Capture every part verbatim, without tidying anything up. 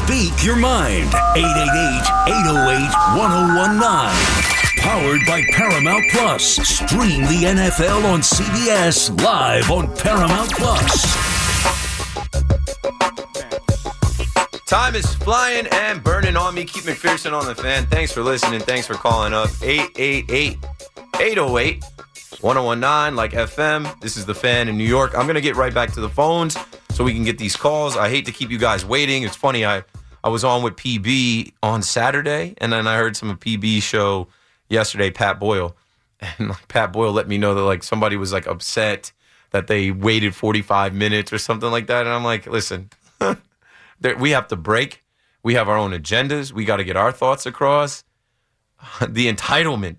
Speak your mind. eight eight eight, eight oh eight, one oh one nine. Powered by Paramount Plus. Stream the N F L on C B S live on Paramount Plus. Time is flying and burning on me. Keith McPherson on the Fan. Thanks for listening. Thanks for calling up. eight eight eight, eight oh eight, one oh one nine, like F M. This is the Fan in New York. I'm going to get right back to the phones so we can get these calls. I hate to keep you guys waiting. It's funny. I, I was on with P B on Saturday, and then I heard some of P B's show yesterday, Pat Boyle. And like, Pat Boyle let me know that like somebody was like upset that they waited forty-five minutes or something like that. And I'm like, listen, we have to break. We have our own agendas. We got to get our thoughts across. The entitlement.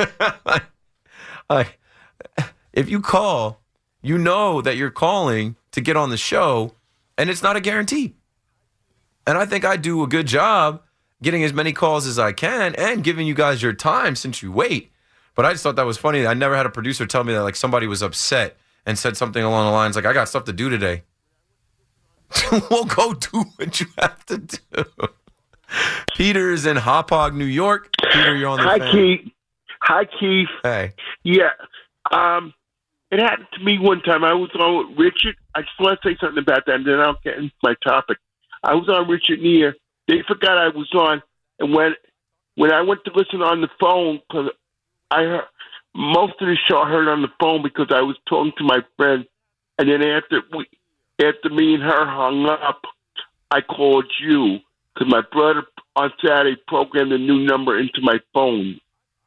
Like, if you call, you know that you're calling to get on the show, and it's not a guarantee. And I think I do a good job getting as many calls as I can and giving you guys your time since you wait. But I just thought that was funny. I never had a producer tell me that like somebody was upset and said something along the lines like, I got stuff to do today. Well, go do what you have to do. Peter's in Hauppauge, New York. Peter, you're on the Hi, Fan. Keith. Hi, Keith. Hey. Yeah. Um, it happened to me one time. I was on with Richard. I just want to say something about that, and then I'll get into my topic. I was on Richard Neer. They forgot I was on, and when when I went to listen on the phone, because I heard most of the show I heard on the phone because I was talking to my friend, and then after we, after me and her hung up, I called you because my brother on Saturday programmed a new number into my phone.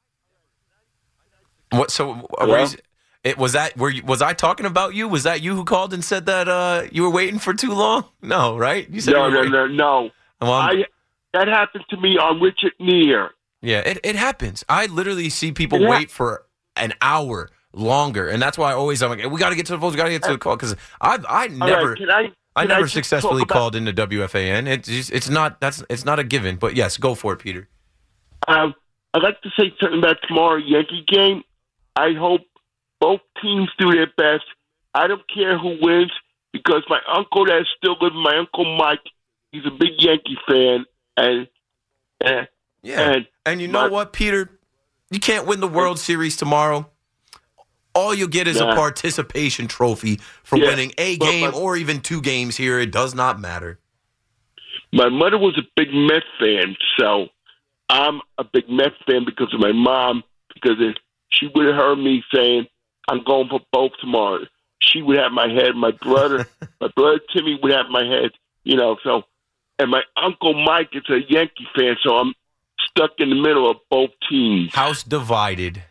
What? So uh, were you, it was that? Were you, was I talking about you? Was that you who called and said that uh, you were waiting for too long? No, right? You said no, you were no, waiting. no, no. Well, I that happened to me on Richard Neer. Yeah, it, it happens. I literally see people Yeah. wait for an hour longer, and that's why I always I'm like, we got to get to the phones, we got to get to the call because I I All never right, can I, can I never just successfully talk about- called into W F A N. It's just, it's not that's it's not a given. But yes, go for it, Peter. Um, I'd like to say something about tomorrow Yankee game. I hope both teams do their best. I don't care who wins because my uncle that's still living, my Uncle Mike, he's a big Yankee fan, and and Yeah, and, and you know my- what, Peter? You can't win the World Series tomorrow. All you'll get is Nah. a participation trophy for Yeah, winning a but game my- or even two games here. It does not matter. My mother was a big Mets fan, so I'm a big Mets fan because of my mom. Because if she would have heard me saying I'm going for both tomorrow, she would have my head. My brother, my brother Timmy would have my head. You know, so and my Uncle Mike is a Yankee fan, so I'm stuck in the middle of both teams. House divided.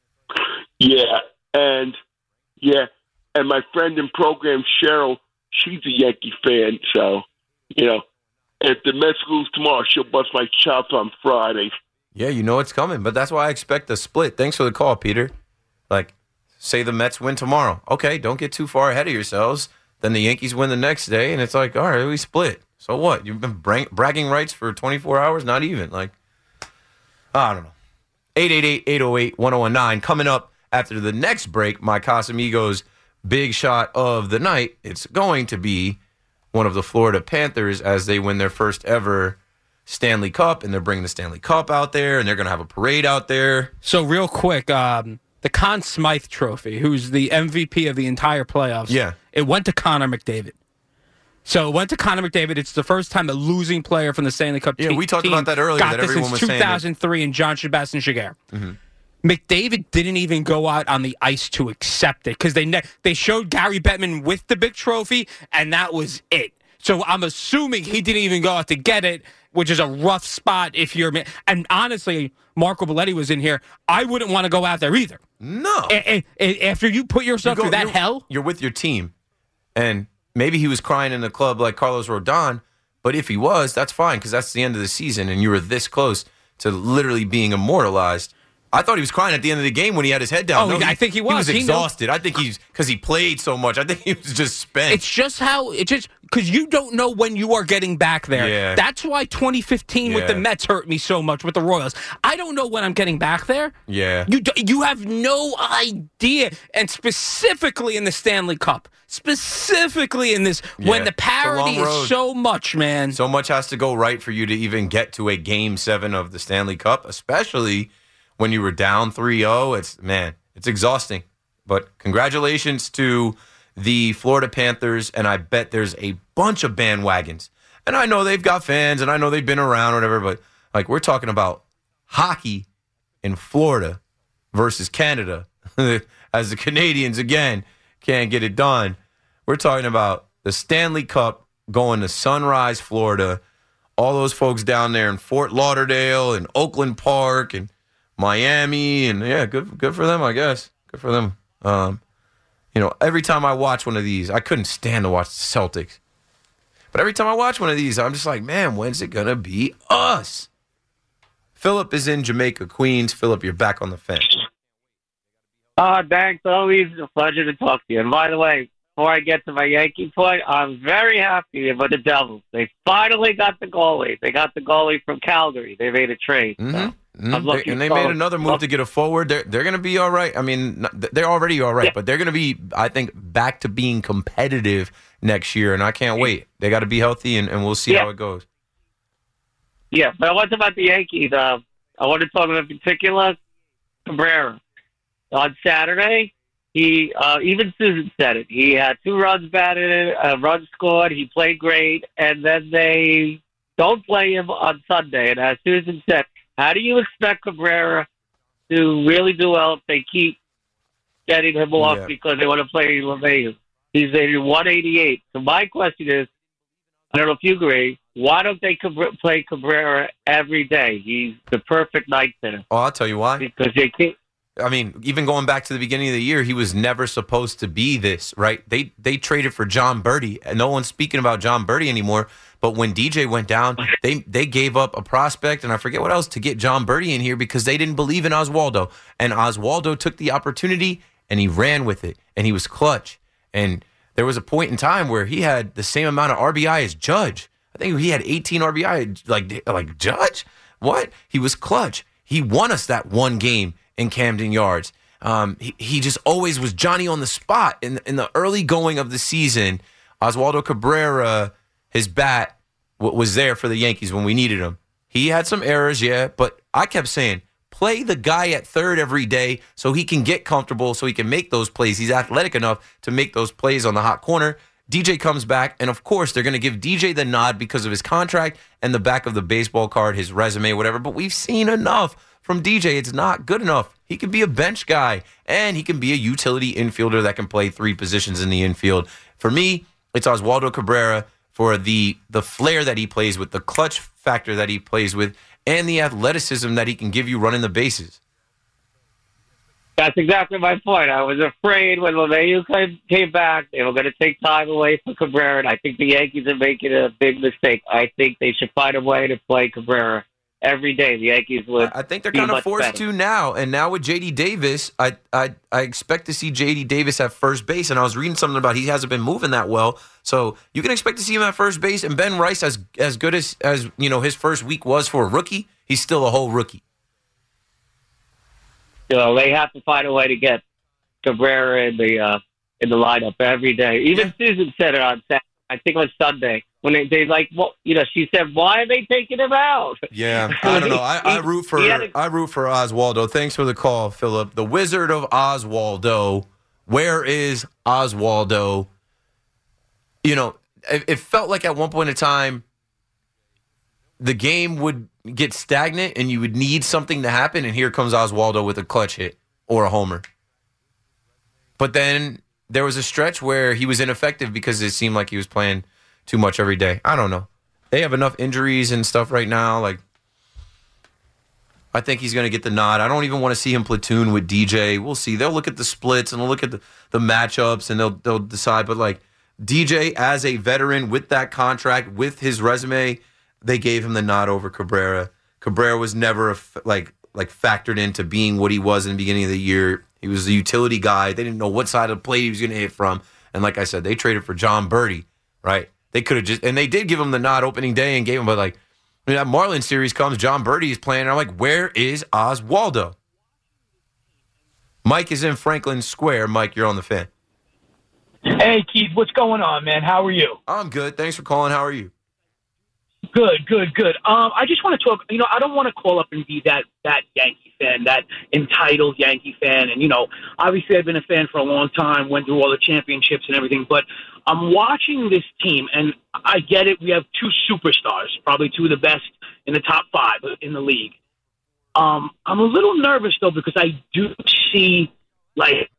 Yeah, and yeah, and my friend in program Cheryl, she's a Yankee fan, so you know. If the Mets lose tomorrow, she'll bust my chops on Friday. Yeah, you know it's coming, but that's why I expect a split. Thanks for the call, Peter. Like, say the Mets win tomorrow. Okay, don't get too far ahead of yourselves. Then the Yankees win the next day, and it's like, all right, we split. So what? You've been bra- bragging rights for twenty-four hours? Not even. Like, I don't know. eight eight eight, eight oh eight, one oh one nine. Coming up after the next break, my Casamigos big shot of the night. It's going to be one of the Florida Panthers as they win their first ever Stanley Cup, and they're bringing the Stanley Cup out there, and they're going to have a parade out there. So real quick, um, the Conn Smythe Trophy, who's the M V P of the entire playoffs, Yeah. it went to Connor McDavid. So it went to Connor McDavid. It's the first time a losing player from the Stanley Cup Yeah, te- we talked team about that earlier, got that this everyone since was saying two thousand three and John Sebastian Jaguar. Mm-hmm. McDavid didn't even go out on the ice to accept it because they ne- they showed Gary Bettman with the big trophy, and that was it. So I'm assuming he didn't even go out to get it, which is a rough spot if you're. And honestly, Marco Belletti was in here. I wouldn't want to go out there either. No. A- a- a- after you put yourself You go- through that you're, hell, You're with your team. And maybe he was crying in the club like Carlos Rodon, but if he was, that's fine because that's the end of the season and you were this close to literally being immortalized. I thought he was crying at the end of the game when he had his head down. Oh, no, I he, think he was. He was He knew. exhausted. I think he's because he played so much. I think he was just spent. It's just how it just because you don't know when you are getting back there. Yeah. That's why twenty fifteen with the Yeah. Mets hurt me so much with the Royals. I don't know when I'm getting back there. Yeah. You do, you have no idea, and specifically in the Stanley Cup, specifically in this Yeah. when the It's a parity long road. is so much, man. So much has to go right for you to even get to a game seven of the Stanley Cup, especially when you were down three oh. It's, man, it's exhausting. But congratulations to the Florida Panthers, and I bet there's a bunch of bandwagons. And I know they've got fans, and I know they've been around, whatever, but like we're talking about hockey in Florida versus Canada, as the Canadians, again, can't get it done. We're talking about the Stanley Cup going to Sunrise, Florida. All those folks down there in Fort Lauderdale and Oakland Park and Miami, and yeah, good good for them, I guess. Good for them. Um, you know, every time I watch one of these, I couldn't stand to watch the Celtics. But every time I watch one of these, I'm just like, man, when's it going to be us? Philip is in Jamaica, Queens. Philip, you're back on the fence. Uh, thanks. Always a pleasure to talk to you. And by the way, before I get to my Yankee point, I'm very happy about the Devils. They finally got the goalie. They got the goalie from Calgary. They made a trade. So Mm-hmm. I'm They- looking and they forward- made another move to get a forward. They're they're going to be all right. I mean, not- they're already all right, Yeah. but they're going to be, I think, back to being competitive next year, and I can't wait. They got to be healthy, and, and we'll see Yeah. how it goes. Yeah, but I want to talk about the Yankees. Uh, I want to talk about in particular Cabrera. On Saturday, he uh, even Susan said it. He had two runs batted, a run scored. He played great, and then they don't play him on Sunday. And as Susan said, how do you expect Cabrera to really do well if they keep getting him off Yeah. because they want to play LeMahieu? He's a one eighty-eight. So my question is, I don't know if you agree, why don't they Cabra- play Cabrera every day? He's the perfect ninth hitter Oh, I'll tell you why. because they can't. I mean, even going back to the beginning of the year, he was never supposed to be this, right? They they traded for John Birdie, and no one's speaking about John Birdie anymore. But when D J went down, they they gave up a prospect, and I forget what else, to get John Birdie in here because they didn't believe in Oswaldo. And Oswaldo took the opportunity, and he ran with it, and he was clutch. And there was a point in time where he had the same amount of R B I as Judge. I think he had eighteen R B I, like like Judge. What? He was clutch. He won us that one game in Camden Yards. Um, he, he just always was Johnny on the spot. In, in the early going of the season, Oswaldo Cabrera, his bat w- was there for the Yankees when we needed him. He had some errors, yeah, but I kept saying, play the guy at third every day so he can get comfortable, so he can make those plays. He's athletic enough to make those plays on the hot corner. D J comes back, and of course, they're going to give D J the nod because of his contract and the back of the baseball card, his resume, whatever, but we've seen enough from D J. It's not good enough. He can be a bench guy, and he can be a utility infielder that can play three positions in the infield. For me, it's Oswaldo Cabrera for the the flair that he plays with, the clutch factor that he plays with, and the athleticism that he can give you running the bases. That's exactly my point. I was afraid when LeMahieu came, came back, they were going to take time away from Cabrera, and I think the Yankees are making a big mistake. I think they should find a way to play Cabrera every day. The Yankees would. I think they're be kind of much forced better. to now. And now with J D Davis, I, I I expect to see J D Davis at first base. And I was reading something about he hasn't been moving that well. So you can expect to see him at first base. And Ben Rice, as as good as, as you know his first week was for a rookie, he's still a whole rookie. You know, they have to find a way to get Cabrera in the uh, in the lineup every day. Even Susan said it on Saturday. I think it was Sunday when they, they like, well, you know, she said, "Why are they taking him out?" Yeah, I don't know. I, I root for He had a- I root for Oswaldo. Thanks for the call, Philip. The Wizard of Oswaldo. Where is Oswaldo? You know, it, it felt like at one point in time, the game would get stagnant and you would need something to happen, and here comes Oswaldo with a clutch hit or a homer. But then there was a stretch where he was ineffective because it seemed like he was playing too much every day. I don't know. They have enough injuries and stuff right now. Like, I think he's going to get the nod. I don't even want to see him platoon with D J. We'll see. They'll look at the splits and they'll look at the, the matchups and they'll they'll decide. But like D J as a veteran with that contract, with his resume, they gave him the nod over Cabrera. Cabrera was never a, like like factored into being what he was in the beginning of the year. He was the utility guy. They didn't know what side of the plate he was going to hit from. And like I said, they traded for John Birdie, right? They could have just, and they did give him the nod opening day and gave him, but like, when that Marlins series comes, John Birdie is playing, and I'm like, where is Oswaldo? Mike is in Franklin Square. Mike, you're on the Fan. Hey, Keith, what's going on, man? How are you? I'm good. Thanks for calling. How are you? Good, good, good. Um, I just want to talk, you know, I don't want to call up and be that, that Yankee fan, that entitled Yankee fan. And, you know, obviously I've been a fan for a long time, went through all the championships and everything. But I'm watching this team, and I get it. We have two superstars, probably two of the best in the top five in the league. Um, I'm a little nervous, though, because I do see, like,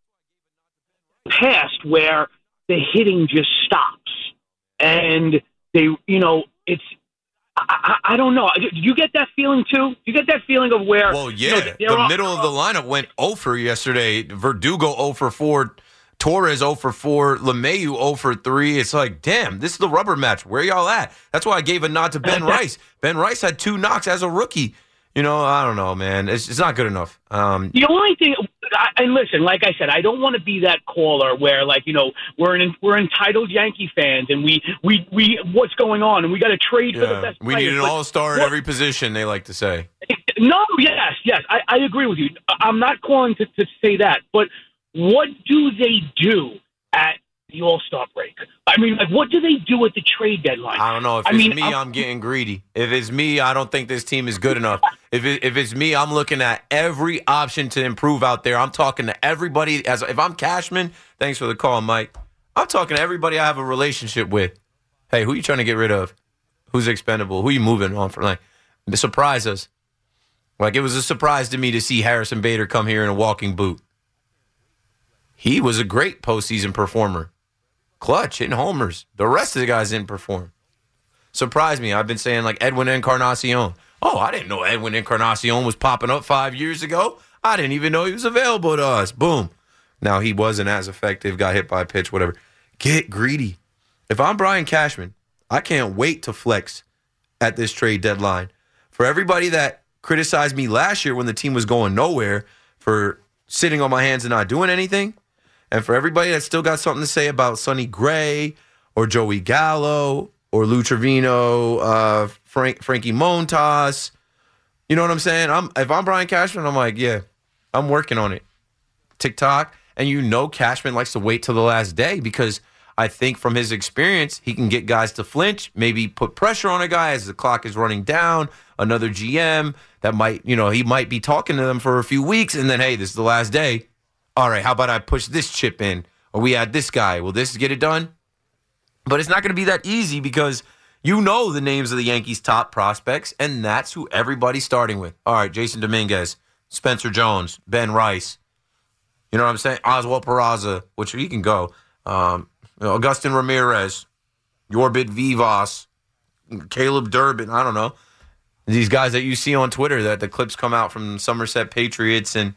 past where the hitting just stops. And they, you know, it's, I, I, I don't know. Do you get that feeling, too? Do you get that feeling of where... Well, yeah. You know, the all, middle of the lineup went oh for yesterday. Verdugo oh for four. Torres oh for four. LeMahieu oh for three. It's like, damn, this is the rubber match. Where y'all at? That's why I gave a nod to Ben Rice. Ben Rice had two knocks as a rookie. You know, I don't know, man. It's, it's not good enough. Um, the only thing... I, and listen, like I said, I don't want to be that caller where, like, you know, we're an, we're entitled Yankee fans, and we we, we what's going on, and we got to trade yeah, for the best we players. need an but all-star what, at every position, they like to say. No, yes, yes, I, I agree with you. I'm not calling to, to say that, but what do they do at the All-Star break? I mean, like, what do they do at the trade deadline? I don't know. If I it's mean, me, I'm, I'm getting greedy. If it's me, I don't think this team is good enough. If it, if it's me, I'm looking at every option to improve out there. I'm talking to everybody. As if I'm Cashman, thanks for the call, Mike. I'm talking to everybody I have a relationship with. Hey, who you trying to get rid of? Who's expendable? Who you moving on for? Like, surprise us. Like, it was a surprise to me to see Harrison Bader come here in a walking boot. He was a great postseason performer. Clutch, hitting homers. The rest of the guys didn't perform. Surprised me. I've been saying, like, Edwin Encarnacion. Oh, I didn't know Edwin Encarnacion was popping up five years ago. I didn't even know he was available to us. Boom. Now, he wasn't as effective, got hit by a pitch, whatever. Get greedy. If I'm Brian Cashman, I can't wait to flex at this trade deadline. For everybody that criticized me last year when the team was going nowhere for sitting on my hands and not doing anything, and for everybody that still got something to say about Sonny Gray or Joey Gallo or Lou Trevino, uh, Frank, Frankie Montas, you know what I'm saying? I'm if I'm Brian Cashman, I'm like, yeah, I'm working on it. TikTok, and you know Cashman likes to wait till the last day because I think from his experience, he can get guys to flinch, maybe put pressure on a guy as the clock is running down, another G M that might, you know, he might be talking to them for a few weeks, and then, hey, this is the last day. All right, how about I push this chip in? Or we add this guy. Will this get it done? But it's not going to be that easy because you know the names of the Yankees' top prospects, and that's who everybody's starting with. All right, Jason Dominguez, Spencer Jones, Ben Rice. You know what I'm saying? Oswald Peraza, which he can go. Um, you know, Augustin Ramirez, Yorbit Vivas, Caleb Durbin. I don't know. These guys that you see on Twitter that the clips come out from Somerset Patriots and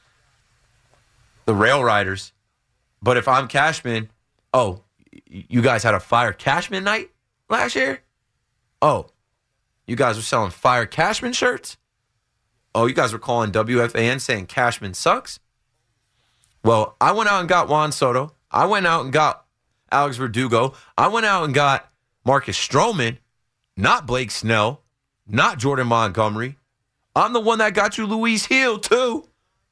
the Rail Riders. But if I'm Cashman, oh, you guys had a Fire Cashman night last year? Oh, you guys were selling Fire Cashman shirts? Oh, you guys were calling W F A N saying Cashman sucks? Well, I went out and got Juan Soto. I went out and got Alex Verdugo. I went out and got Marcus Stroman, not Blake Snell, not Jordan Montgomery. I'm the one that got you Luis Hill, too.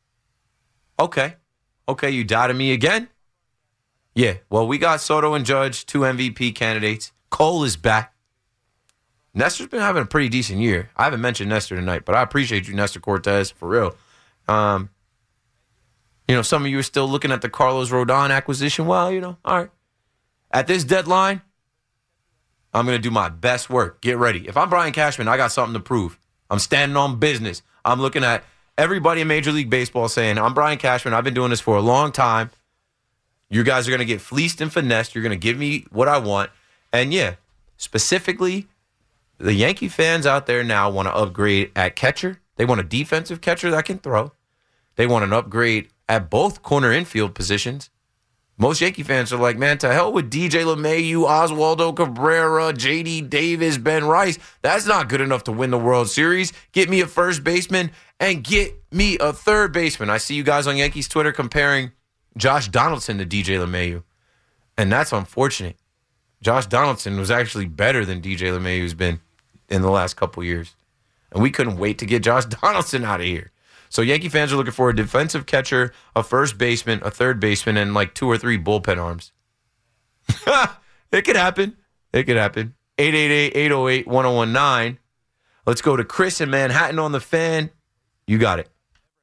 Okay. Okay, you doubted me again? Yeah, well, we got Soto and Judge, two M V P candidates. Cole is back. Nestor's been having a pretty decent year. I haven't mentioned Nestor tonight, but I appreciate you, Nestor Cortez, for real. Um, you know, some of you are still looking at the Carlos Rodon acquisition. Well, you know, all right. At this deadline, I'm going to do my best work. Get ready. If I'm Brian Cashman, I got something to prove. I'm standing on business. I'm looking at everybody in Major League Baseball saying, I'm Brian Cashman. I've been doing this for a long time. You guys are going to get fleeced and finessed. You're going to give me what I want. And, yeah, specifically, the Yankee fans out there now want to upgrade at catcher. They want a defensive catcher that can throw. They want an upgrade at both corner infield positions. Most Yankee fans are like, man, to hell with D J LeMahieu, Oswaldo Cabrera, J D Davis, Ben Rice. That's not good enough to win the World Series. Get me a first baseman and get me a third baseman. I see you guys on Yankees Twitter comparing Josh Donaldson to D J LeMahieu, and that's unfortunate. Josh Donaldson was actually better than D J LeMahieu's been in the last couple years, and we couldn't wait to get Josh Donaldson out of here. So Yankee fans are looking for a defensive catcher, a first baseman, a third baseman, and like two or three bullpen arms. It could happen. It could happen. eight eight eight, eight oh eight, one oh one nine. Let's go to Chris in Manhattan on the Fan. You got it.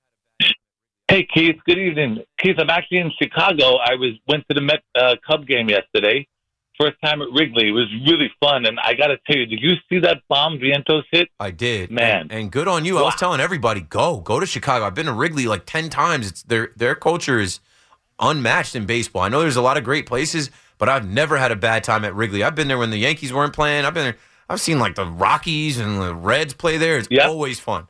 Hey, Keith. Good evening. Keith, I'm actually in Chicago. I was went to the Met uh, Cub game yesterday. First time at Wrigley. It was really fun. And I got to tell you, did you see that bomb Vientos hit? I did. Man. And, and good on you. Wow. I was telling everybody, go. Go to Chicago. I've been to Wrigley like ten times. It's their their culture is unmatched in baseball. I know there's a lot of great places, but I've never had a bad time at Wrigley. I've been there when the Yankees weren't playing. I've been there. I've seen like the Rockies and the Reds play there. It's yep. always fun.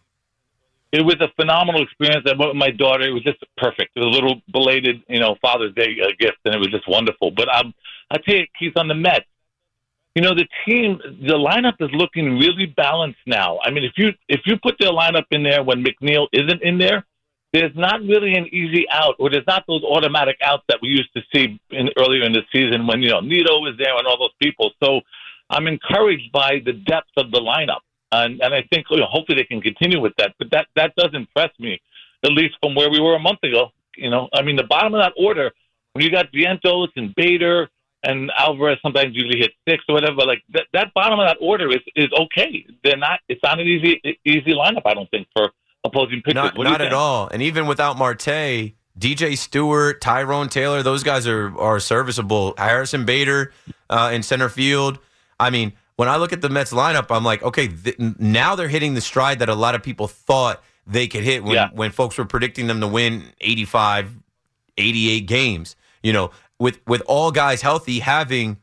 It was a phenomenal experience. I went with my daughter. It was just perfect. It was a little belated, you know, Father's Day uh, gift, and it was just wonderful. But um, I tell you, Keith, on the Mets, you know, the team, the lineup is looking really balanced now. I mean, if you if you put their lineup in there when McNeil isn't in there, there's not really an easy out, or there's not those automatic outs that we used to see in, earlier in the season when, you know, Nito was there and all those people. So I'm encouraged by the depth of the lineup. And, and I think, you know, hopefully they can continue with that. But that, that does impress me, at least from where we were a month ago. You know, I mean, the bottom of that order, when you got Vientos and Bader and Alvarez sometimes usually hit six or whatever, like that, that bottom of that order is, is okay. They're not, it's not an easy easy lineup, I don't think, for opposing pitchers. Not, not at all. And even without Marte, D J Stewart, Tyrone Taylor, those guys are, are serviceable. Harrison Bader uh, in center field. I mean, when I look at the Mets lineup, I'm like, okay, th- now they're hitting the stride that a lot of people thought they could hit when, yeah. when folks were predicting them to win eighty-five, eighty-eight games. You know, with, with all guys healthy, having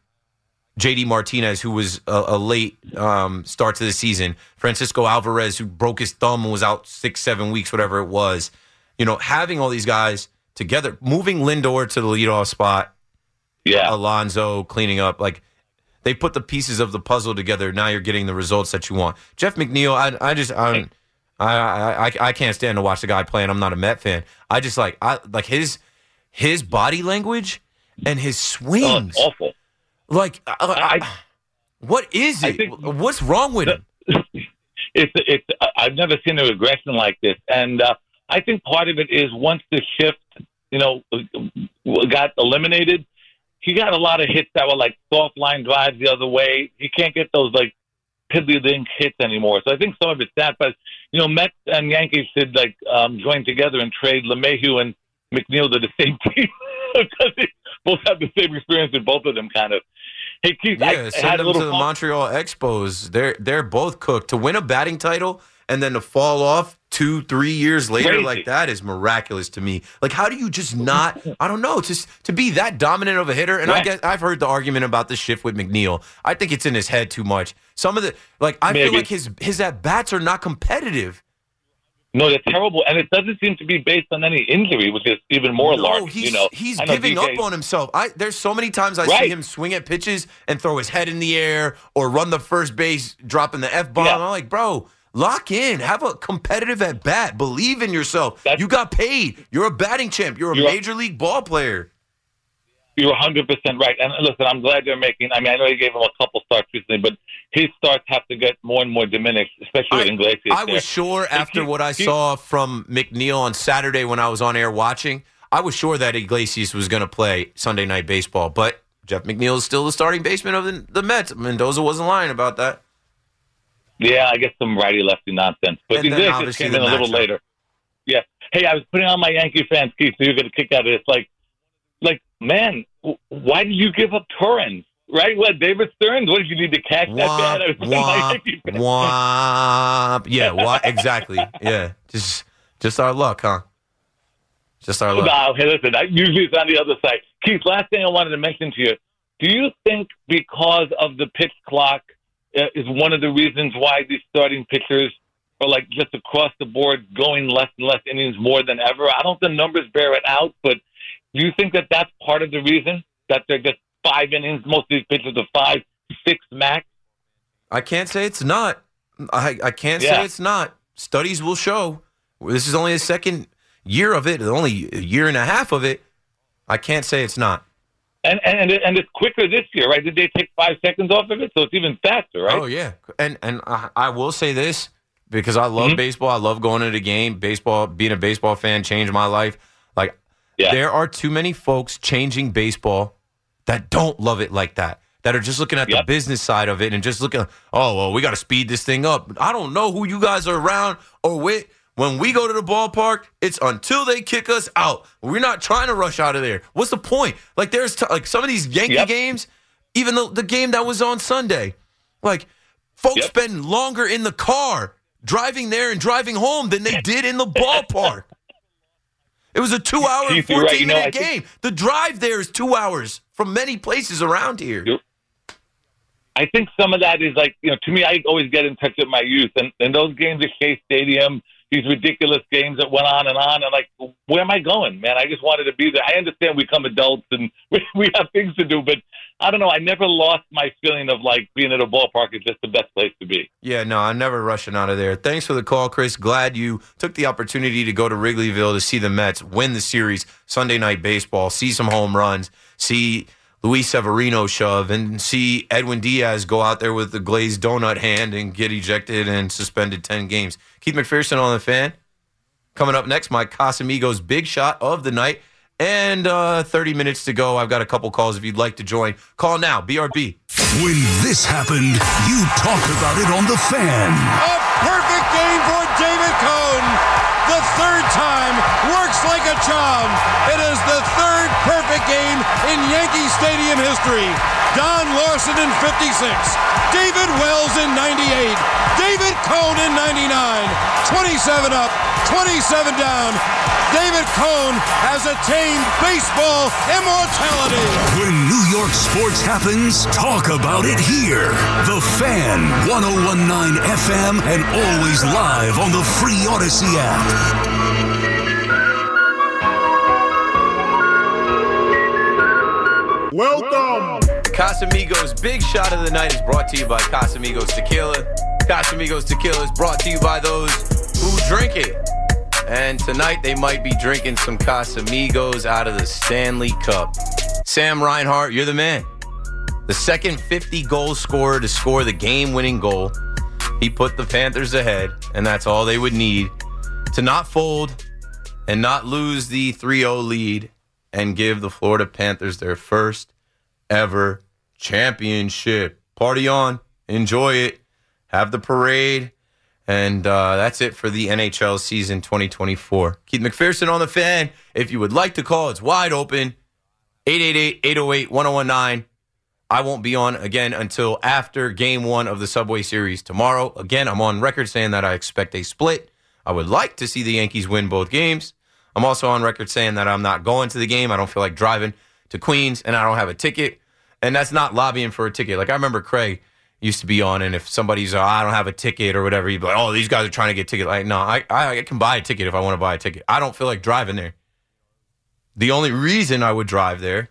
J D Martinez, who was a, a late um, start to the season, Francisco Alvarez, who broke his thumb and was out six, seven weeks, whatever it was. You know, having all these guys together, moving Lindor to the leadoff spot, yeah, Alonso cleaning up, like, they put the pieces of the puzzle together. Now you're getting the results that you want. Jeff McNeil, I, I just, I'm, I, I, I, I can't stand to watch the guy play, and I'm not a Met fan. I just like, I like his, his body language and his swings. Oh, awful. Like, I, I, what is it? Think, What's wrong with him? It's, it's. I've never seen an aggression like this, and uh, I think part of it is once the shift, you know, got eliminated. He got a lot of hits that were like soft line drives the other way. He can't get those like piddly link hits anymore. So I think some of it's that. But, you know, Mets and Yankees should like um, join together and trade LeMahieu and McNeil to the same team because they both have the same experience with both of them kind of. Hey, Keith, yeah, I, send I had them a little to the fun. Montreal Expos. They're, they're both cooked. To win a batting title and then to fall off two, three years later Crazy. like that is miraculous to me. Like, how do you just not, I don't know, just to be that dominant of a hitter? And Right. I guess I've heard the argument about the shift with McNeil. I think it's in his head too much. Some of the, like, I Maybe. feel like his, his at-bats are not competitive. No, they're terrible. And it doesn't seem to be based on any injury, which is even more No, alarming. he's, You know, he's I know giving D J up on himself. I There's so many times I Right. see him swing at pitches and throw his head in the air or run the first base, dropping the F-bomb. Yeah. I'm like, bro, lock in. Have a competitive at-bat. Believe in yourself. That's- you got paid. You're a batting champ. You're a You're- major league ball player. You're one hundred percent right. And listen, I'm glad they're making, I mean, I know you gave him a couple starts recently, but his starts have to get more and more diminished, especially with Iglesias I there. was sure after he- what I he- saw from McNeil on Saturday when I was on air watching, I was sure that Iglesias was going to play Sunday Night Baseball. But Jeff McNeil is still the starting baseman of the, the Mets. Mendoza wasn't lying about that. Yeah, I guess some righty-lefty nonsense. But And then Iglesias obviously came the in a little matchup. later. Yeah. Hey, I was putting on my Yankee fans, Keith, so you're going to kick out of this. Like, like, man, w- why did you give up Torrens? Right? What, David Stearns? What did you need to cash that bad? I was Womp, putting on my womp, Yankee fans. womp. Yeah, why, exactly. Yeah, just just our luck, huh? Just our luck. No, hey, listen, I, usually it's on the other side. Keith, last thing I wanted to mention to you, do you think because of the pitch clock uh, is one of the reasons why these starting pitchers are like just across the board going less and less innings more than ever? I don't think the numbers bear it out, but Do you think that that's part of the reason that they're just five innings? Most of these pitchers are five, six max. I can't say it's not. I, I can't Yeah. say it's not. Studies will show. This is only the second year of it, only a year and a half of it. I can't say it's not. And and and it's quicker this year, right? Did they take five seconds off of it? So it's even faster, right? Oh, yeah. And and I, I will say this, because I love Mhm. baseball. I love going to the game. Baseball, being a baseball fan changed my life. Like, Yeah. there are too many folks changing baseball that don't love it like that, that are just looking at the Yep. business side of it and just looking, oh, well, we got to speed this thing up. I don't know who you guys are around or with. When we go to the ballpark, it's until they kick us out. We're not trying to rush out of there. What's the point? Like, there's t- like some of these Yankee Yep. games, even the, the game that was on Sunday, like, folks Yep. spend longer in the car driving there and driving home than they did in the ballpark. It was a two-hour and Keith, you're right. You know, fourteen-minute I think- game. The drive there is two hours from many places around here. Yep. I think some of that is like, you know, to me, I always get in touch with my youth. And, and those games at Shea Stadium, these ridiculous games that went on and on. And like, where am I going, man? I just wanted to be there. I understand we become adults and we, we have things to do, but I don't know. I never lost my feeling of like being at a ballpark is just the best place to be. Yeah, no, I'm never rushing out of there. Thanks for the call, Chris. Glad you took the opportunity to go to Wrigleyville to see the Mets win the series, Sunday Night Baseball, see some home runs, see Luis Severino shove, and see Edwin Diaz go out there with the glazed donut hand and get ejected and suspended ten games. Keith McPherson on the Fan. Coming up next, Mike Casamigos' big shot of the night. And uh, thirty minutes to go. I've got a couple calls if you'd like to join. Call now, B R B. When this happened, you talked about it on The Fan. A perfect game for David Cone. The third time works like a charm. It is the third perfect game in Yankee Stadium history. Don Larson in fifty-six. David Wells in ninety-eight. David Cone in ninety-nine. twenty-seven up, twenty-seven down. David Cone has attained baseball immortality. When New York sports happens, talk about it here. The Fan, one oh one point nine F M, and always live on the free Odyssey app. Welcome. Casamigos' big shot of the night is brought to you by Casamigos Tequila. Casamigos Tequila is brought to you by those who drink it. And tonight they might be drinking some Casamigos out of the Stanley Cup. Sam Reinhart, you're the man. The second fifty-goal scorer to score the game-winning goal. He put the Panthers ahead, and that's all they would need to not fold and not lose the three oh lead and give the Florida Panthers their first ever championship. Party on. Enjoy it. Have the parade. And uh, that's it for the N H L season twenty twenty-four. Keith McPherson on the Fan. If you would like to call, it's wide open. eight eight eight, eight oh eight, one oh one nine. I won't be on again until after game one of the Subway Series tomorrow. Again, I'm on record saying that I expect a split. I would like to see the Yankees win both games. I'm also on record saying that I'm not going to the game. I don't feel like driving to Queens, and I don't have a ticket. And that's not lobbying for a ticket. Like, I remember Craig used to be on, and if somebody's, oh, I don't have a ticket or whatever, he'd be like, oh, these guys are trying to get tickets. Like, no, I, I can buy a ticket if I want to buy a ticket. I don't feel like driving there. The only reason I would drive there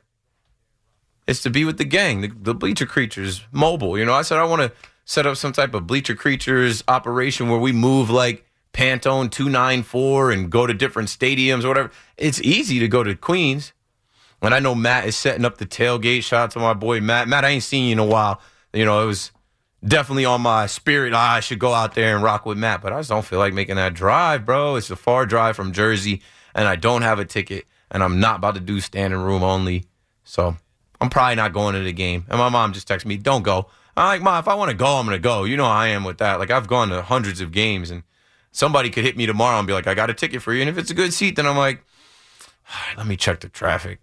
is to be with the gang, the, the Bleacher Creatures, mobile. You know, I said I want to set up some type of Bleacher Creatures operation where we move like Pantone two ninety-four and go to different stadiums or whatever. It's easy to go to Queens. And I know Matt is setting up the tailgate. Shout out to my boy Matt. Matt, I ain't seen you in a while. You know, it was definitely on my spirit. Ah, I should go out there and rock with Matt. But I just don't feel like making that drive, bro. It's a far drive from Jersey, and I don't have a ticket, and I'm not about to do standing room only. So I'm probably not going to the game. And my mom just texted me, don't go. I'm like, Mom, if I want to go, I'm going to go. You know how I am with that. Like, I've gone to hundreds of games, and somebody could hit me tomorrow and be like, I got a ticket for you. And if it's a good seat, then I'm like, all right, let me check the traffic.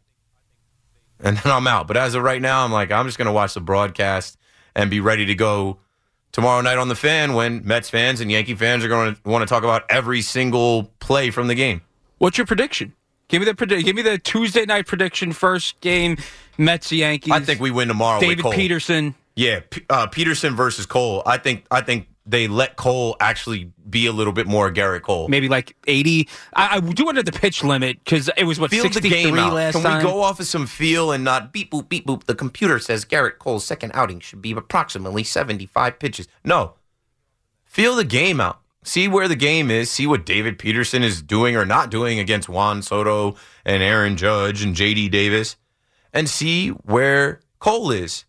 And then I'm out. But as of right now, I'm like, I'm just going to watch the broadcast and be ready to go tomorrow night on the Fan when Mets fans and Yankee fans are going to want to talk about every single play from the game. What's your prediction? Give me the predi- Give me the Tuesday night prediction. First game, Mets Yankees. I think we win tomorrow. David with Cole. Peterson. Yeah, P- uh, Peterson versus Cole. I think. I think they let Cole actually be a little bit more Garrett Cole. Maybe like eighty. I, I do under the pitch limit because it was what Feel the sixty-three game out. last Can time. we go off of some feel and not beep boop beep boop? The computer says Garrett Cole's second outing should be approximately seventy-five pitches. No, feel the game out. See where the game is. See what David Peterson is doing or not doing against Juan Soto and Aaron Judge and J D Davis, and see where Cole is.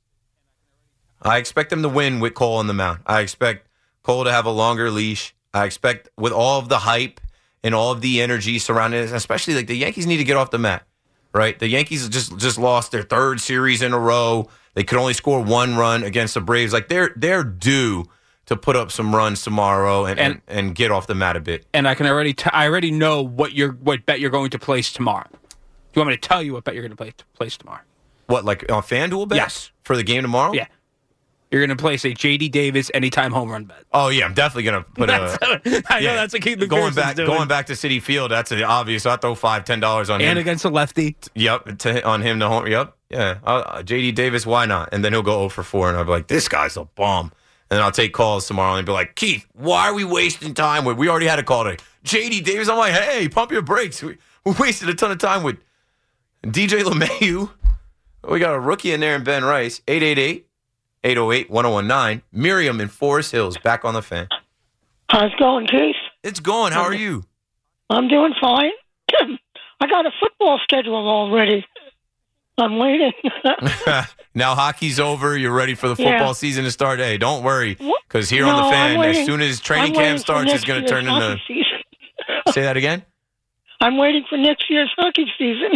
I expect them to win with Cole on the mound. I expect Cole to have a longer leash. I expect with all of the hype and all of the energy surrounding it, especially like the Yankees need to get off the mat, right? The Yankees just just lost their third series in a row. They could only score one run against the Braves. Like they're they're due to put up some runs tomorrow and, and, and, and get off the mat a bit. And I can already t- I already know what you're what bet you're going to place tomorrow. Do you want me to tell you what bet you're going to place place tomorrow? What, like on FanDuel bet? Yes. For the game tomorrow? Yeah. You're going to place a J D Davis anytime home run bet. Oh yeah, I'm definitely going to put That's a. I know yeah, that's what Keith going McPherson's back doing. going back to Citi Field. That's an obvious. So I throw five ten dollars on and him. against a lefty. Yep, to, on him to home. Yep, yeah. Uh, J D Davis, why not? And then he'll go oh for four, and I'll be like, this guy's a bomb. And then I'll take calls tomorrow and be like, Keith, why are we wasting time with? We already had a call today. J D Davis. I'm like, hey, pump your brakes. We, we wasted a ton of time with D J LeMahieu. We got a rookie in there and Ben Rice. eight eight eight, eight oh eight, one oh one nine. Miriam in Forest Hills, back on the fan. How's it going, Keith? It's going. How are you? I'm doing fine. I got a football schedule already. I'm waiting. Now hockey's over. You're ready for the football Yeah. season to start. Hey, don't worry, because here No, on the I'm fan, waiting- as soon as training I'm camp waiting for starts, next it's going to year's turn into. hockey season. Say that again. I'm waiting for next year's hockey season.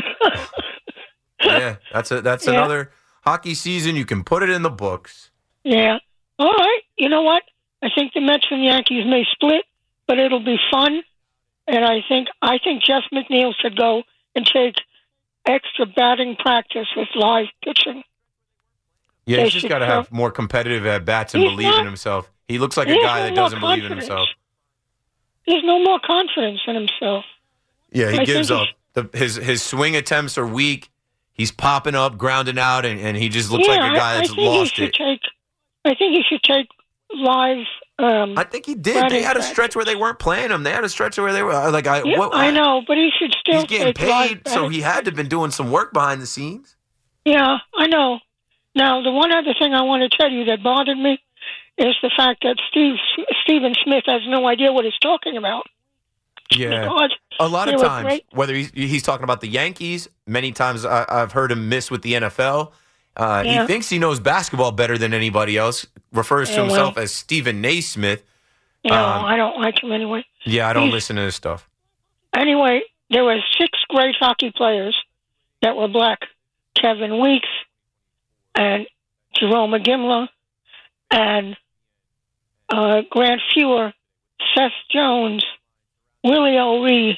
Yeah, that's a that's Yeah. another hockey season. You can put it in the books. Yeah. All right. You know what? I think the Mets and Yankees may split, but it'll be fun. And I think I think Jeff McNeil should go and take extra batting practice with live pitching. Yeah, They he's just should got to throw- have more competitive at bats and He's believe not- in himself. He looks like He a has guy no that more doesn't believe in confidence. himself. There's no more confidence in himself. Yeah, he I gives think up. The, his his swing attempts are weak. He's popping up, grounding out, and, and he just looks yeah, like a guy I, that's I think lost he should it. Take, I think he should take live. Um, I think he did. batting They had a practice. stretch where they weren't playing him. They had a stretch where they were uh, like, I, Yeah, what, I know, but he should still He's getting take live paid, so batting. he had to have been doing some work behind the scenes. Yeah, I know. Now, the one other thing I want to tell you that bothered me is the fact that Steve Stephen Smith has no idea what he's talking about. Yeah. God, A lot they of were times, great. whether he's, he's talking about the Yankees, many times I, I've heard him miss with the N F L. Uh, Yeah. He thinks he knows basketball better than anybody else, refers to Yeah, well. himself as Stephen Naismith. You know, Um, I don't like him anyway. Yeah, I don't He's- listen to this stuff. Anyway, there were six great hockey players that were black. Kevin Weeks and Jerome Gimla and uh, Grant Fuhr, Seth Jones, Willie O'Ree.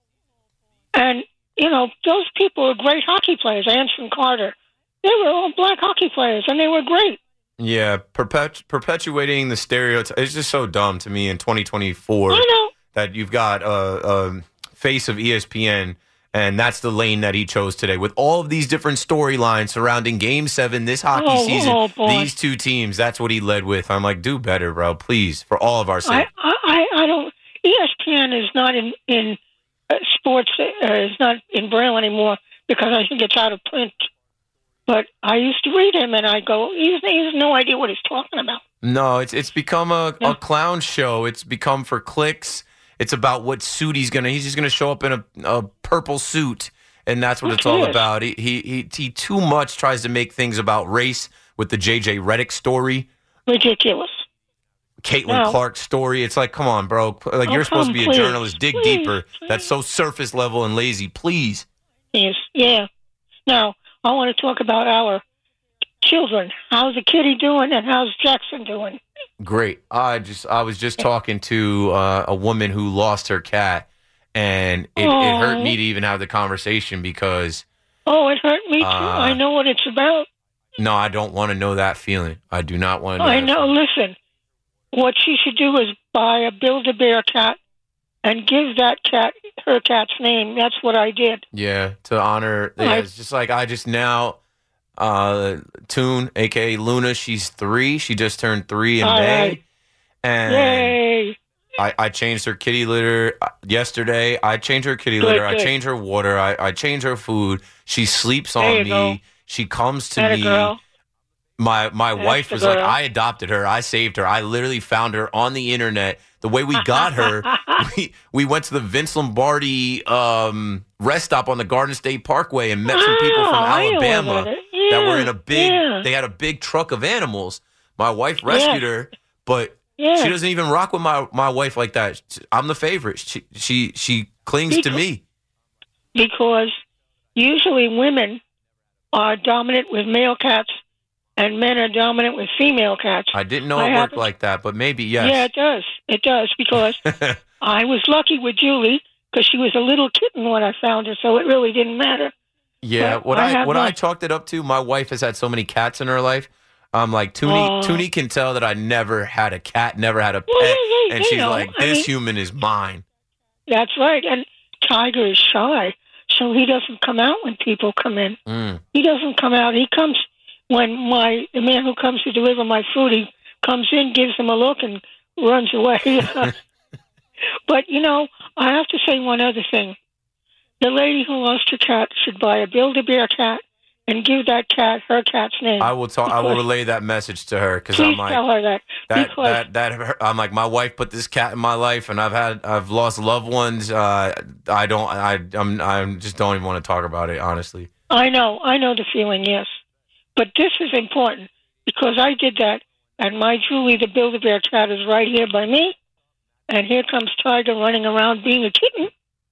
And, you know, those people are great hockey players. Anson Carter. They were all black hockey players, and they were great. Yeah, perpet- perpetuating the stereotype. It's just so dumb to me in twenty twenty-four I know. that you've got a, a face of E S P N, and that's the lane that he chose today. With all of these different storylines surrounding Game seven this hockey Oh, season, oh, boy. these two teams, that's what he led with. I'm like, do better, bro. Please, for all of our sake. I, I, I don't. E S P N is not in in uh, sports. Uh, is not in Braille anymore because I think it's out of print. But I used to read him, and I go, he's, he has no idea what he's talking about. No, it's it's become a, Yeah. a clown show. It's become for clicks. It's about what suit he's gonna. He's just gonna show up in a, a purple suit, and that's what Of it's all course. about. He, he he he too much tries to make things about race with the J J Redick story, Ridiculous. Caitlin No. Clark story. It's like, come on, bro. Like Oh, you're supposed to come, be please, a journalist. Dig please, deeper. That's so surface level and lazy. Please. Yes, yeah. Now I want to talk about our children. How's the kitty doing, and how's Jackson doing? Great. I just I was just talking to uh, a woman who lost her cat, and it, it hurt Aw. me to even have the conversation because Oh, it hurt me too. Uh, I know what it's about. no, I don't want to know that feeling. I do not want to. Know I that know. feeling. Listen, what she should do is buy a Build-A-Bear cat and give that cat her cat's name. That's what I did. Yeah, to honor. Yeah, I- it's just like I just now. Uh, Tune, aka Luna, she's three. She just turned three in All May, right. And Yay. I, I changed her kitty litter yesterday. I changed her kitty Good, litter. I good. changed her water. I, I changed her food. She sleeps There on you me. go. She comes to Atta me. girl. My my That's wife the was like, girl. I adopted her. I saved her. I literally found her on the internet. The way we got her, we, we went to the Vince Lombardi um, rest stop on the Garden State Parkway and met some people from Oh, I know Alabama about it. that were Yeah, in a big. yeah. They had a big truck of animals. My wife rescued Yeah. her, but Yeah. she doesn't even rock with my, my wife like that. I'm the favorite. She she she clings to Because- me. Because usually women are dominant with male cats and men are dominant with female cats. I didn't know I it worked happen- like that, but maybe yes. Yeah, it does. It does because I was lucky with Julie because she was a little kitten when I found her, so it really didn't matter. Yeah, But what I I, have what I my- chalked it up to, my wife has had so many cats in her life. I'm like, Toonie, Oh. Toonie can tell that I never had a cat, never had a pet, Well, yeah, yeah, and you she's know, like, I this mean- human is mine. That's right. And Tiger is shy, so he doesn't come out when people come in. Mm. He doesn't come out. He comes when my the man who comes to deliver my food, he comes in, gives him a look, and runs away. But, you know, I have to say one other thing. The lady who lost her cat should buy a Build-A-Bear cat and give that cat her cat's name. I will talk. I will Because- relay that message to her because Please I'm like tell her that. that. because That that hurt- I'm like my wife put this cat in my life, and I've had I've lost loved ones. Uh, I don't. I I'm I just don't even want to talk about it honestly. I know, I know the feeling, yes. But this is important because I did that, and my Julie the Build-A-Bear cat is right here by me, and here comes Tiger running around being a kitten.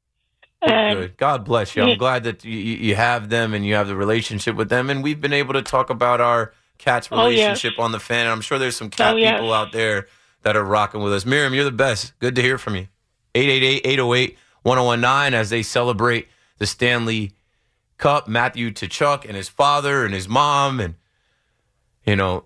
And Good. God bless you. I'm Yeah. glad that you, you you have them and you have the relationship with them, and we've been able to talk about our cat's Oh, yes. relationship on the fan. And I'm sure there's some cat Oh, yes. people out there that are rocking with us. Miriam, you're the best. Good to hear from you. eight eight eight, eight oh eight, one oh one nine as they celebrate the Stanley Cup. Matthew Tkachuk and his father and his mom and, you know,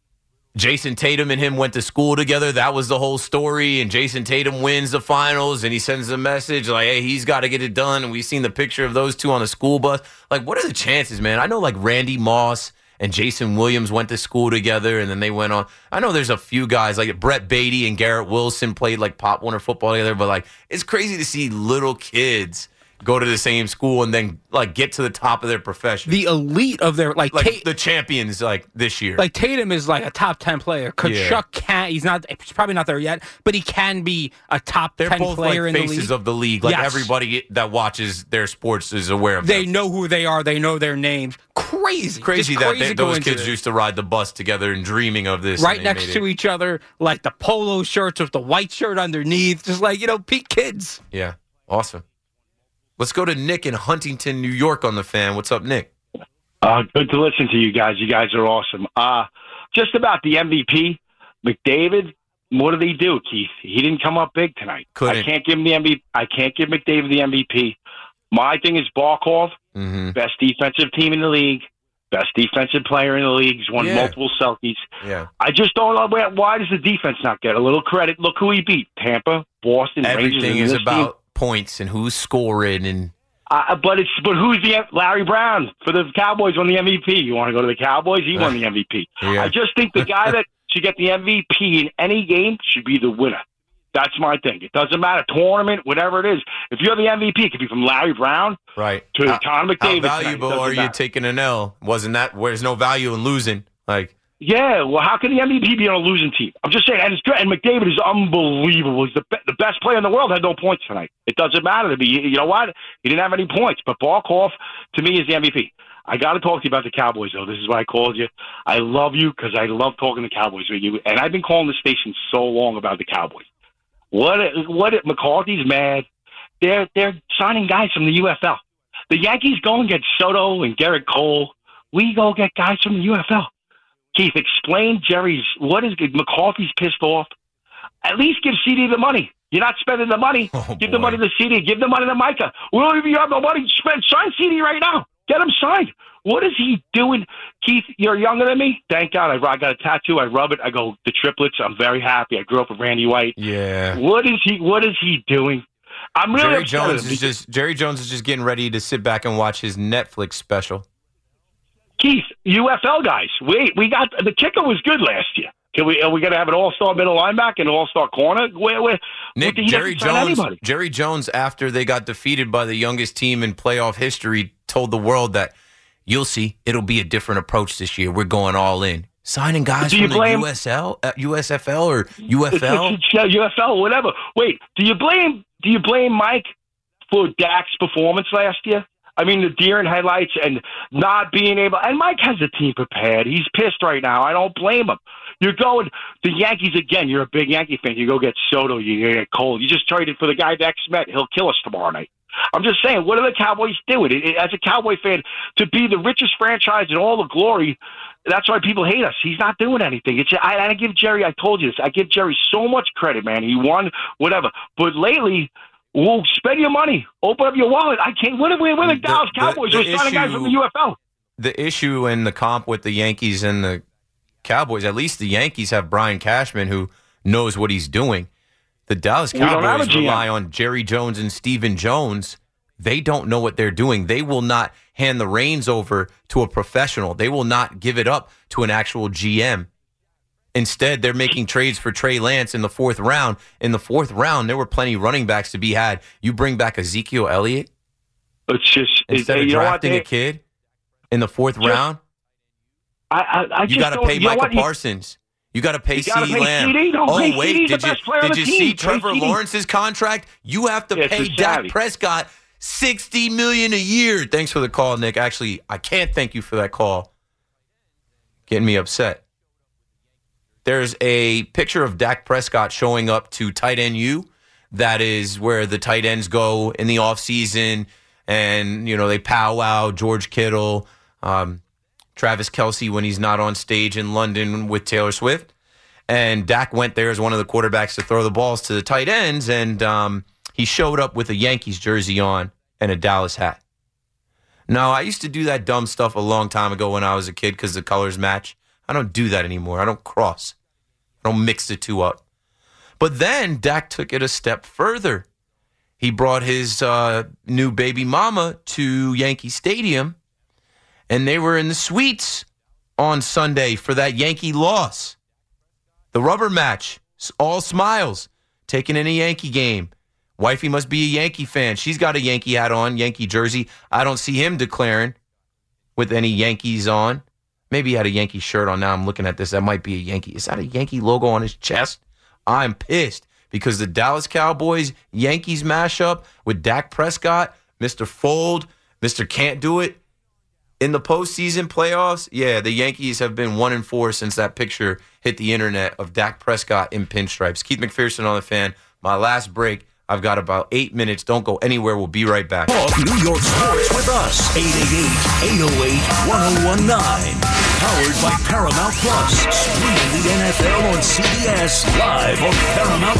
Jason Tatum and him went to school together. That was the whole story. And Jason Tatum wins the finals and he sends a message like, hey, he's got to get it done. And we've seen the picture of those two on the school bus. Like, what are the chances, man? I know like Randy Moss and Jason Williams went to school together and then they went on. I know there's a few guys like Brett Beatty and Garrett Wilson played like Pop Warner football together. But like, it's crazy to see little kids go to the same school and then like get to the top of their profession. The elite of their like like Ta- the champions like this year. like Tatum is like a top ten player. Kachuk Yeah. can't. He's not. He's probably not there yet, but he can be a top They're ten both player like in the faces league. of the league. Like Yes. everybody that watches their sports is aware of They them. know who they are. They know their names. Crazy, Crazy Just that crazy they, those kids coincidence. used to ride the bus together and dreaming of this. right and they next made to it. each other, like the polo shirts with the white shirt underneath, just like you know, peak kids. Yeah, awesome. Let's go to Nick in Huntington, New York on the fan. What's up, Nick? Uh, good to listen to you guys. You guys are awesome. Uh, just about the M V P, McDavid. What did he do, Keith? He didn't come up big tonight. Couldn't. I can't give him the M V P. I can't give McDavid the M V P. My thing is Barkov, Mm-hmm. best defensive team in the league, best defensive player in the league. He's won Yeah. multiple Selkies. Yeah. I just don't know why, why does the defense not get a little credit? Look who he beat: Tampa, Boston, Rangers. Everything and is this about team. points and who's scoring and Uh, but it's but who's the Larry Brown for the Cowboys won the M V P? You want to go to the Cowboys? He won the M V P. Yeah. I just think the guy that should get the M V P in any game should be the winner. That's my thing. It doesn't matter tournament, whatever it is. If you're the M V P, it could be from Larry Brown right. to How- Tom How McDavid. tonight. It valuable doesn't are you matter. taking an L? Wasn't that where there's no value in losing? Like, Yeah, well, how can the M V P be on a losing team? I'm just saying, and it's good. And McDavid is unbelievable. He's the be- the best player in the world. Had no points tonight. It doesn't matter to me. You know what? He didn't have any points. But Barkov, to me, is the M V P. I got to talk to you about the Cowboys, though. This is why I called you. I love you because I love talking to Cowboys with you. And I've been calling the station so long about the Cowboys. What? What? McCarthy's mad. They're they're signing guys from the U F L. The Yankees go and get Soto and Garrett Cole. We go get guys from the U F L. Keith, explain Jerry's. What is McCarthy's pissed off? At least give C D the money. You're not spending the money. Oh, give the boy. money to C D. Give the money to Micah. Well, if you have no money, spend sign C D right now. Get him signed. What is he doing? Keith, you're younger than me. Thank God. I, I got a tattoo. I rub it. I go the triplets. I'm very happy. I grew up with Randy White. yeah. What is he? What is he doing? I'm really Jerry upset with Jones him. is just Jerry Jones is just getting ready to sit back and watch his Netflix special. Keith, U F L guys. Wait, we got the kicker was good last year. Can we? Are we going to have an all-star middle linebacker and an all-star corner? Where, where, Nick, he Jerry doesn't sign Jones. anybody. Jerry Jones, after they got defeated by the youngest team in playoff history, told the world that you'll see it'll be a different approach this year. We're going all in, signing guys Do you from blame- the U S L, uh, U S F L or U F L. It's, it's, it's, U F L, whatever. Wait, do you blame? Do you blame Mike for Dak's performance last year? I mean, the deer in headlights and not being able. And Mike has the team prepared. He's pissed right now. I don't blame him. You're going the Yankees again. You're a big Yankee fan. You go get Soto. You get Cole. You just traded for the guy Dak Smith. He'll kill us tomorrow night. I'm just saying, what are the Cowboys doing? It, it, as a Cowboy fan, to be the richest franchise in all the glory, that's why people hate us. He's not doing anything. It's I, I give Jerry. I told you this. I give Jerry so much credit, man. He won, whatever. But lately. Well, spend your money. Open up your wallet. I can't. We're, we're the, the Dallas Cowboys. The, the we're signing guys from the U F L. The issue in the comp with the Yankees and the Cowboys, at least the Yankees have Brian Cashman, who knows what he's doing. The Dallas Cowboys rely on Jerry Jones and Stephen Jones. They don't know what they're doing. They will not hand the reins over to a professional. They will not give it up to an actual G M. Instead, they're making trades for Trey Lance in the fourth round. In the fourth round, there were plenty running backs to be had. You bring back Ezekiel Elliott it's just, instead it, of drafting they, a kid in the fourth just, round. I, I, I you got to pay Micah Parsons. You got to pay CeeDee Lamb. C D. Don't oh pay wait, C D's did you did you see Trevor Lawrence's contract? You have to yeah, pay Dak Prescott sixty million dollars a year. Thanks for the call, Nick. Actually, I can't thank you for that call. Getting me upset. There's a picture of Dak Prescott showing up to Tight End U. That is where the tight ends go in the offseason. And, you know, they powwow. George Kittle, um, Travis Kelce when he's not on stage in London with Taylor Swift. And Dak went there as one of the quarterbacks to throw the balls to the tight ends. And um, he showed up with a Yankees jersey on and a Dallas hat. Now, I used to do that dumb stuff a long time ago when I was a kid because the colors match. I don't do that anymore. I don't cross. I don't mix the two up. But then Dak took it a step further. He brought his uh, new baby mama to Yankee Stadium, and they were in the suites on Sunday for that Yankee loss. The rubber match, all smiles, taking in a Yankee game. Wifey must be a Yankee fan. She's got a Yankee hat on, Yankee jersey. I don't see him declaring with any Yankees on. Maybe he had a Yankee shirt on. Now I'm looking at this. That might be a Yankee. Is that a Yankee logo on his chest? I'm pissed because the Dallas Cowboys Yankees mashup with Dak Prescott, Mister Fold, Mister Can't Do It in the postseason playoffs. Yeah, the Yankees have been one and four since that picture hit the internet of Dak Prescott in pinstripes. Keith McPherson on the Fan. My last break. I've got about eight minutes. Don't go anywhere. We'll be right back. Talk New York sports with us. eight eight eight, eight oh eight, one oh one nine. Powered by Paramount Plus. Stream the N F L on C B S live on Paramount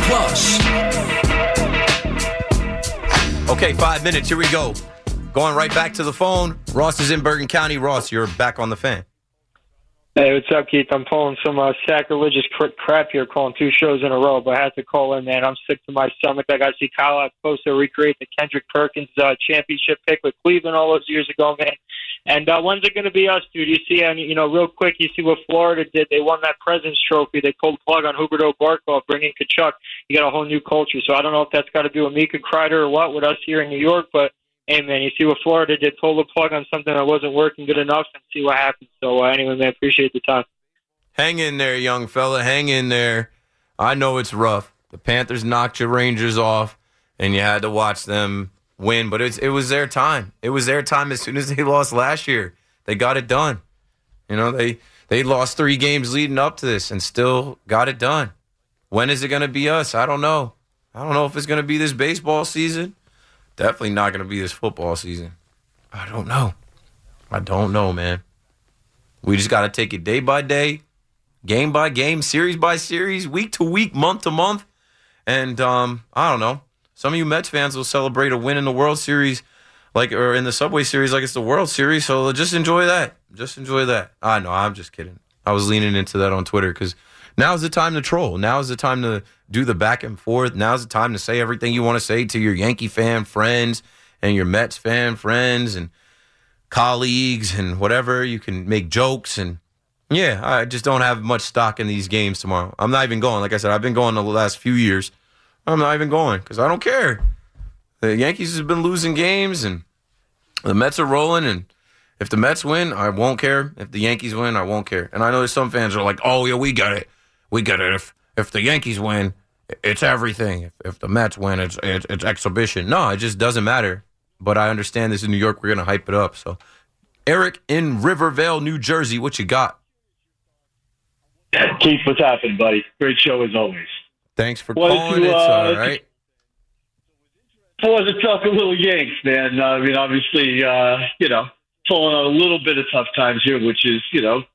Plus. Okay, five minutes. Here we go. Going right back to the phone. Ross is in Bergen County. Ross, you're back on the Fan. Hey, what's up, Keith? I'm pulling some uh, sacrilegious cr- crap here, calling two shows in a row, but I had to call in, man. I'm sick to my stomach. I got to see Kyle Posto recreate the Kendrick Perkins uh, championship pick with Cleveland all those years ago, man. And uh, when's it going to be us, dude? You see, and you know, real quick, you see what Florida did. They won that President's Trophy. They pulled the plug on Huberto Barkov, bringing Kachuk. You got a whole new culture. So I don't know if that's got to do with Mika Kreider or what with us here in New York, but hey, man, you see what Florida did, pull the plug on something that wasn't working good enough and see what happens. So, uh, anyway, man, appreciate the time. Hang in there, young fella. Hang in there. I know it's rough. The Panthers knocked your Rangers off, and you had to watch them win. But it's, it was their time. It was their time as soon as they lost last year. They got it done. You know, they, they lost three games leading up to this and still got it done. When is it going to be us? I don't know. I don't know if it's going to be this baseball season. Definitely not going to be this football season. I don't know. I don't know, man. We just got to take it day by day, game by game, series by series, week to week, month to month. And um, I don't know. Some of you Mets fans will celebrate a win in the World Series, like or in the Subway Series, like it's the World Series. So just enjoy that. Just enjoy that. I know. I'm just kidding. I was leaning into that on Twitter because now's the time to troll. Now's the time to do the back and forth. Now's the time to say everything you want to say to your Yankee fan friends and your Mets fan friends and colleagues and whatever. You can make jokes and, Yeah, I just don't have much stock in these games tomorrow. I'm not even going. Like I said, I've been going the last few years. I'm not even going because I don't care. The Yankees have been losing games, and the Mets are rolling, and if the Mets win, I won't care. If the Yankees win, I won't care. And I know there's some fans are like, oh, yeah, we got it. We got it. If if the Yankees win, it's everything. If, if the Mets win, it's, it's it's exhibition. No, it just doesn't matter. But I understand this in New York. We're going to hype it up. So, Eric in Rivervale, New Jersey, what you got? Keith, what's happening, buddy? Great show as always. Thanks for Wanted calling. to, It's uh, all right. I wanted to talk a little Yanks, man. Uh, I mean, obviously, uh, you know, falling on a little bit of tough times here, which is, you know,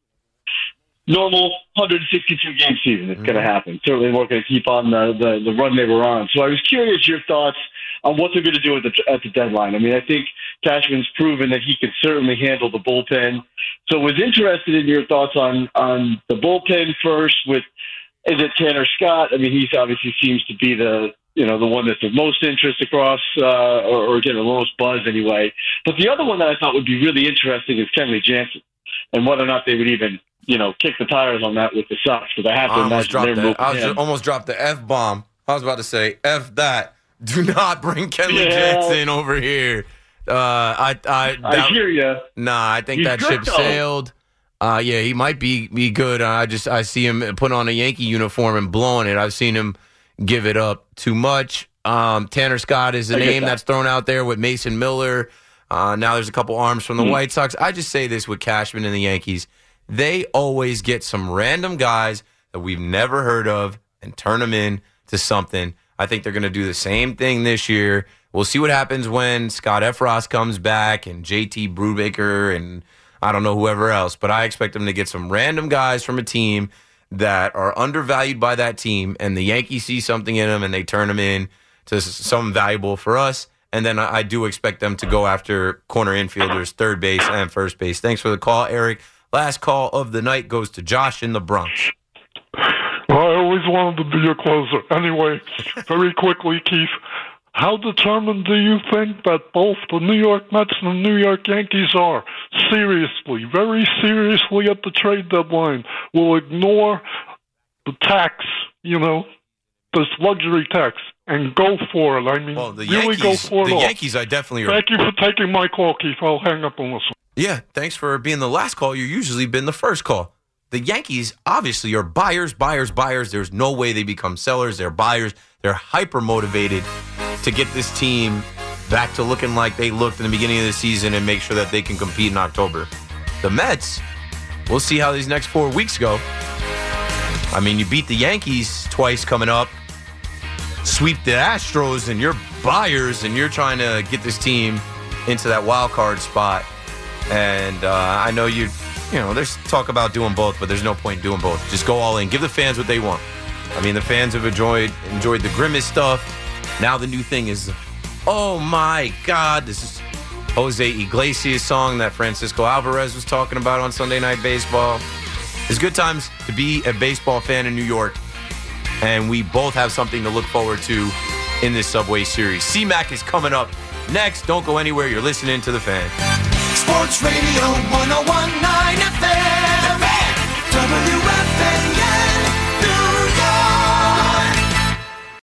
normal one hundred sixty-two game season. It's mm-hmm. going to happen. Certainly weren't going to keep on the, the, the run they were on. So I was curious your thoughts on what they're going to do at the, at the deadline. I mean, I think Cashman's proven that he can certainly handle the bullpen. So I was interested in your thoughts on, on the bullpen first with, is it Tanner Scott? I mean, he obviously seems to be the, you know, the one that's of most interest across, uh, or, or getting the most buzz anyway. But the other one that I thought would be really interesting is Kenley Jansen, and whether or not they would even, you know, kick the tires on that with the Sox, because I have to I almost imagine dropped they're that. I was just, almost dropped the F bomb. I was about to say F that. Do not bring Kenley Yeah. Jansen over here. Uh, I I, I that- hear you. Nah, I think He's that good, ship though. sailed. Uh, yeah, he might be be good. I just I see him put on a Yankee uniform and blowing it. I've seen him give it up too much. Um, Tanner Scott is a I get name that. that's thrown out there with Mason Miller. Uh, now there's a couple arms from the Hmm. White Sox. I just say this with Cashman and the Yankees. They always get some random guys that we've never heard of and turn them in to something. I think they're going to do the same thing this year. We'll see what happens when Scott Efros comes back and J T Brubaker and I don't know whoever else. But I expect them to get some random guys from a team that are undervalued by that team, and the Yankees see something in them and they turn them in to s- something valuable for us. And then I, I do expect them to go after corner infielders, third base, and first base. Thanks for the call, Eric. Last call of the night goes to Josh in the Bronx. Well, I always wanted to be a closer. Anyway, very quickly, Keith, how determined do you think that both the New York Mets and the New York Yankees are, seriously, very seriously at the trade deadline, will ignore the tax, you know, this luxury tax, and go for it? I mean, Well, the really Yankees, go for it the all. Yankees, I definitely are. Thank you for taking my call, Keith. I'll hang up and listen. Yeah, thanks for being the last call. You've usually been the first call. The Yankees obviously are buyers, buyers, buyers. There's no way they become sellers. They're buyers. They're hyper motivated to get this team back to looking like they looked in the beginning of the season and make sure that they can compete in October. The Mets, we'll see how these next four weeks go. I mean, you beat the Yankees twice coming up, sweep the Astros, and you're buyers, and you're trying to get this team into that wild card spot. And uh, I know you, you know, there's talk about doing both, but there's no point doing both. Just go all in. Give the fans what they want. I mean, the fans have enjoyed enjoyed the Grimace stuff. Now the new thing is, oh my God, this is Jose Iglesias' song that Francisco Alvarez was talking about on Sunday Night Baseball. It's good times to be a baseball fan in New York, and we both have something to look forward to in this Subway Series. C-Mac is coming up next. Don't go anywhere. You're listening to The Fan. Sports Radio one oh one point nine F M. W F A N